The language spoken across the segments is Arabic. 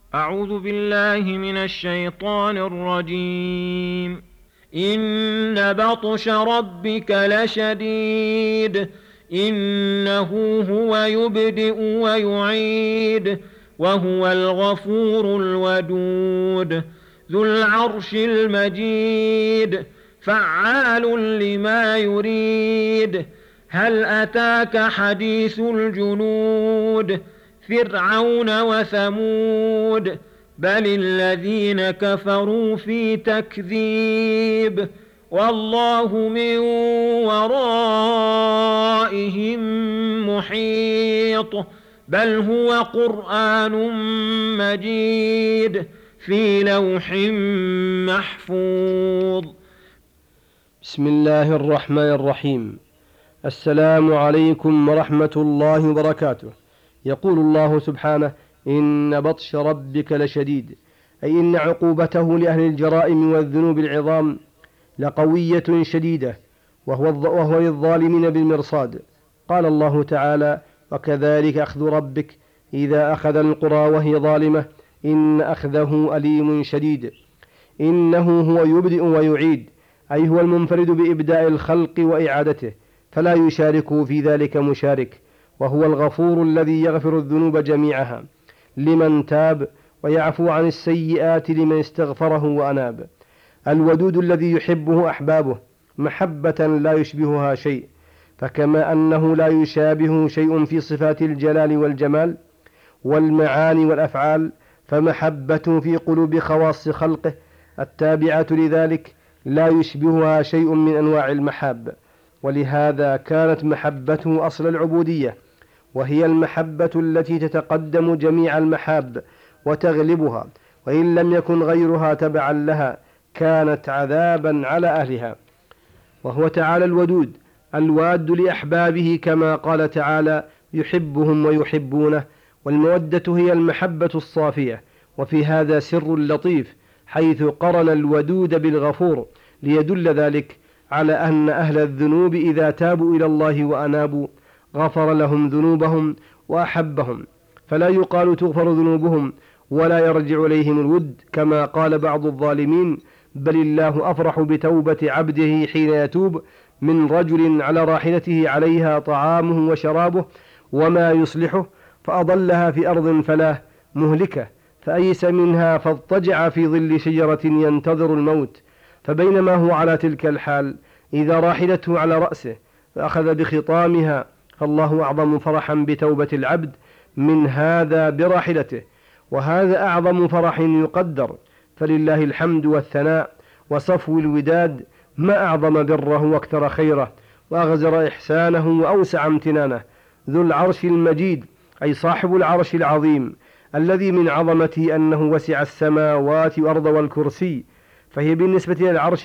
أعوذ بالله من الشيطان الرجيم. إن بطش ربك لشديد. إنه هو يبدئ ويعيد وهو الغفور الودود ذو العرش المجيد فعال لما يريد. هل أتاك حديث الجنود فرعون وثمود بل الذين كفروا في تكذيب والله من ورائهم محيط بل هو قرآن مجيد في لوح محفوظ. بسم الله الرحمن الرحيم. السلام عليكم ورحمة الله وبركاته. يقول الله سبحانه: إن بطش ربك لشديد، أي إن عقوبته لأهل الجرائم والذنوب العظام لقوية شديدة، وهو للظالمين بالمرصاد. قال الله تعالى: وكذلك أخذ ربك إذا أخذ القرى وهي ظالمة إن أخذه أليم شديد. إنه هو يبدئ ويعيد، أي هو المنفرد بإبداء الخلق وإعادته، فلا يشارك في ذلك مشارك، وهو الغفور الذي يغفر الذنوب جميعها لمن تاب، ويعفو عن السيئات لمن استغفره وأناب. الودود الذي يحبه أحبابه محبة لا يشبهها شيء، فكما أنه لا يشابه شيء في صفات الجلال والجمال والمعاني والأفعال، فمحبة في قلوب خواص خلقه التابعة لذلك لا يشبهها شيء من أنواع المحاب. ولهذا كانت محبته أصل العبودية، وهي المحبة التي تتقدم جميع المحاب وتغلبها، وإن لم يكن غيرها تبعا لها كانت عذابا على أهلها. وهو تعالى الودود الواد لأحبابه، كما قال تعالى: يحبهم ويحبونه. والمودة هي المحبة الصافية. وفي هذا سر لطيف، حيث قرن الودود بالغفور، ليدل ذلك على أن أهل الذنوب إذا تابوا إلى الله وأنابوا غفر لهم ذنوبهم وأحبهم، فلا يقال تغفر ذنوبهم ولا يرجع إليهم الود كما قال بعض الظالمين، بل الله أفرح بتوبة عبده حين يتوب من رجل على راحلته عليها طعامه وشرابه وما يصلحه فأضلها في أرض فلاه مهلكة، فأيس منها فاضطجع في ظل شجرة ينتظر الموت، فبينما هو على تلك الحال إذا راحلته على رأسه فأخذ بخطامها، فالله أعظم فرحا بتوبة العبد من هذا براحلته، وهذا أعظم فرح يقدر. فلله الحمد والثناء وصفو الوداد، ما أعظم بره واكثر خيره وأغزر إحسانه وأوسع امتنانه. ذو العرش المجيد، أي صاحب العرش العظيم الذي من عظمته أنه وسع السماوات والأرض والكرسي، فهي بالنسبة للعرش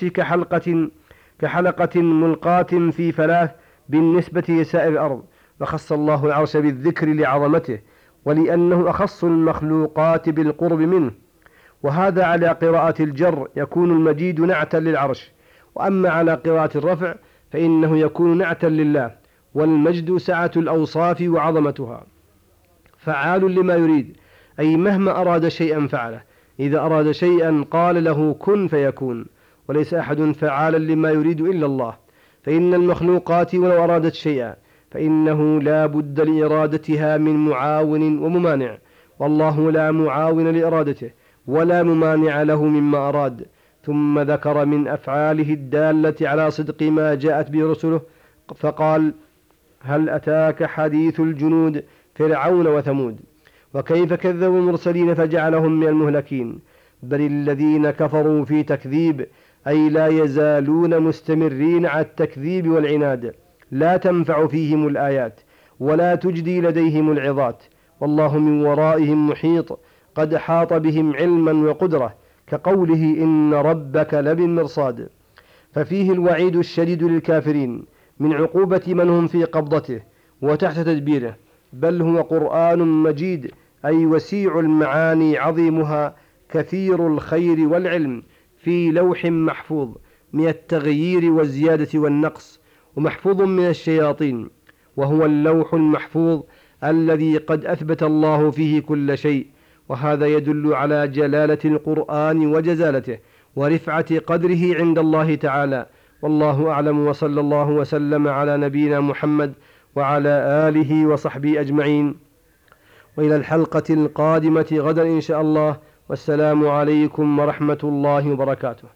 كحلقة ملقاة في فلاة بالنسبة لسائر الأرض. وخص الله العرش بالذكر لعظمته، ولأنه أخص المخلوقات بالقرب منه. وهذا على قراءة الجر يكون المجيد نعتا للعرش، وأما على قراءة الرفع فإنه يكون نعتا لله، والمجد سعة الأوصاف وعظمتها. فعال لما يريد، أي مهما أراد شيئا فعله، إذا أراد شيئا قال له كن فيكون، وليس أحد فعالا لما يريد إلا الله. فإن المخلوقات ولو أرادت شيئا فإنه لا بد لإرادتها من معاون وممانع، والله لا معاون لإرادته ولا ممانع له مما أراد. ثم ذكر من أفعاله الدالة على صدق ما جاءت به رسله، فقال: هل أتاك حديث الجنود فرعون وثمود وكيف كذبوا المرسلين فجعلهم من المهلكين بل الذين كفروا في تكذيب، أي لا يزالون مستمرين على التكذيب والعناد، لا تنفع فيهم الآيات ولا تجدي لديهم العظات، والله من ورائهم محيط قد أحاط بهم علما وقدرة، كقوله: إن ربك لبالمرصاد. ففيه الوعيد الشديد للكافرين من عقوبة من هم في قبضته وتحت تدبيره، بل هو قرآن مجيد، أي وسيع المعاني عظيمها كثير الخير والعلم، في لوح محفوظ من التغيير والزيادة والنقص، ومحفوظ من الشياطين. وهو اللوح المحفوظ الذي قد أثبت الله فيه كل شيء، وهذا يدل على جلالة القرآن وجزالته ورفعة قدره عند الله تعالى. والله أعلم، وصلى الله وسلم على نبينا محمد وعلى آله وصحبه أجمعين، وإلى الحلقة القادمة غدا إن شاء الله، والسلام عليكم ورحمة الله وبركاته.